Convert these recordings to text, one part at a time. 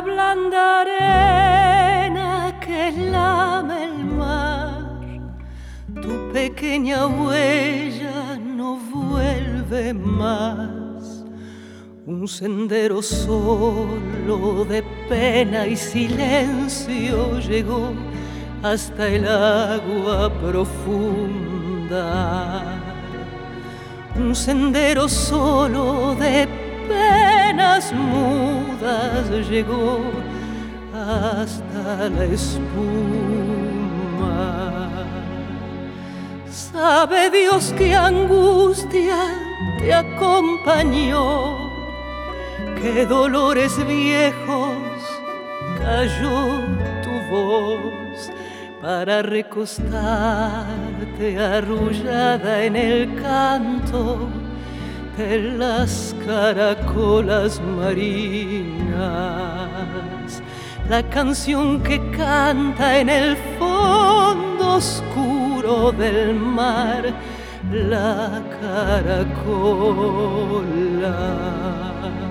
blanda arena que lame el mar, tu pequeña huella no vuelve más. Un sendero solo de pena y silencio llegó hasta el agua profunda. Un sendero solo de penas mudas llegó hasta la espuma. Sabe Dios qué angustia te acompañó, qué dolores viejos cayó tu voz para recostarte arrullada en el canto de las caracolas marinas. La canción que canta en el fondo oscuro del mar la caracola.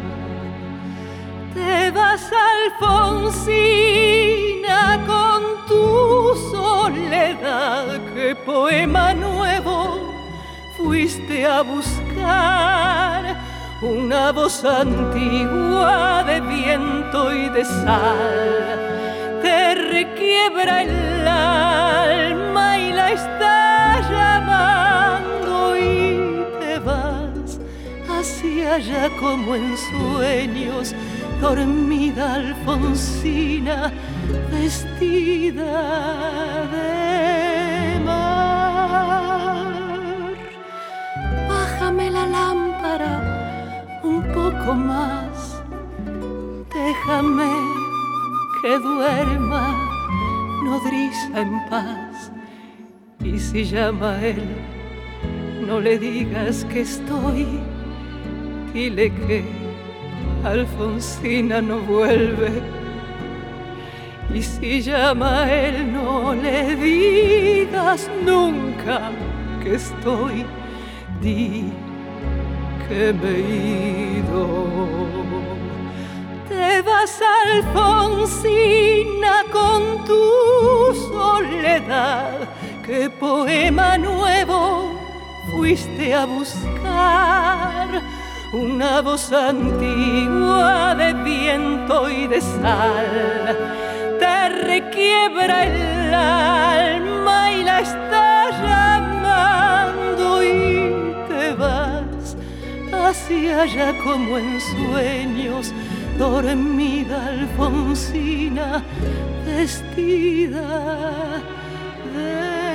Te vas, Alfonsina, con tu soledad. ¿Qué poema nuevo fuiste a buscar? Una voz antigua de viento y de sal te requiebra el alma y la está llamando, y te vas hacia allá como en sueños, dormida Alfonsina, vestida de mar. Bájame la lámpara un poco más, déjame que duerma nodriza en paz. Y si llama él, no le digas que estoy, dile que Alfonsina no vuelve. Y si llama él, no le digas nunca que estoy, di que me he ido. Te vas, Alfonsina, con tu soledad. ¿Qué poema nuevo fuiste a buscar? Una voz antigua de viento y de sal te requiebra el alma y la está llamando, y te vas hacia allá como en sueños, dormida Alfonsina, vestida de